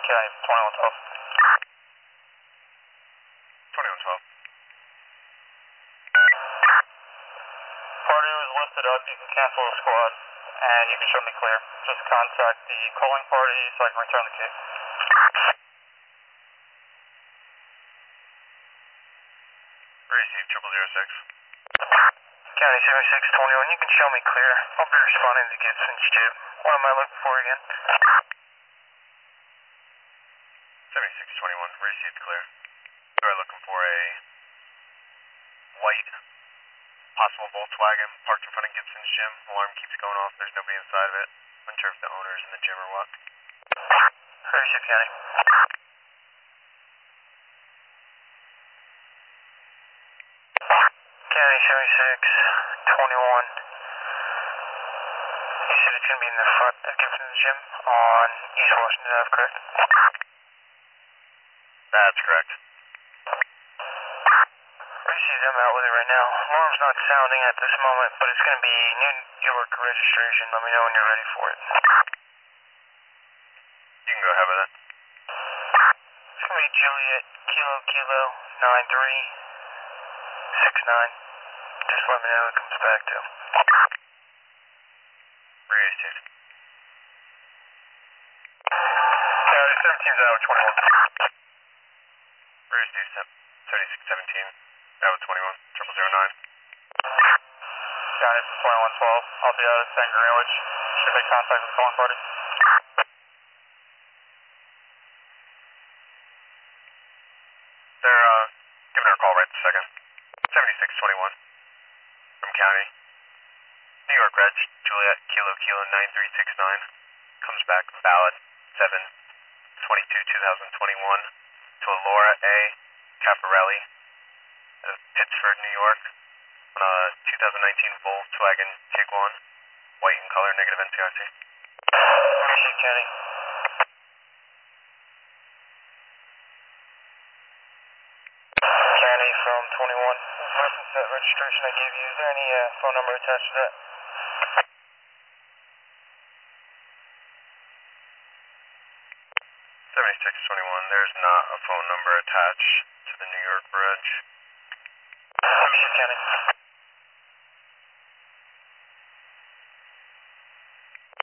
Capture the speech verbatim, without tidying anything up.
County, twenty-one twelve. twenty-one twelve. Party was lifted up, you can cancel the squad, and you can show me clear. Just contact the calling party so I can return the key. Receive triple zero six. County seventy-six twenty-one, you can show me clear. I'll be responding to Gibson's Jib. What am I looking for again? seventy-six twenty-one, received clear. We're looking for a white, possible Volkswagen parked in front of Gibson's gym. Alarm keeps going off, there's nobody inside of it. Unsure if the owner is in the gym or what. thirty-six County. County seventy-six twenty-one. You said it's going to be in the front of Gibson's gym on East Washington Avenue, correct? That's correct. Receive them out with it right now. Alarm's not sounding at this moment, but it's going to be New York registration. Let me know when you're ready for it. You can go ahead with it. It's going to be Juliet Kilo Kilo nine three six nine. Just let me know what it comes back to. Received. County seventeen's out of twenty-one. Received. seventy-six seventeen, out of twenty-one, triple zero nine. County twenty-one twelve. I'll be out at San Greenwich. Should make contact with the calling party. They're uh, giving her a call right this second. seventy-six twenty-one from County. New York Reg, Juliet Kilo Kilo nine three six nine. Comes back valid seven twenty-two two thousand twenty-one to a Laura A. Cafarelli of Pittsford, New York, on a two thousand nineteen Volkswagen Tiguan, white in color, negative N C I C. Receive, County. County from twenty-one. License that registration I gave you, is there any uh, phone number attached to that? seventy-six twenty-one, there's not a phone number attached to the New York Reg. Receive, County.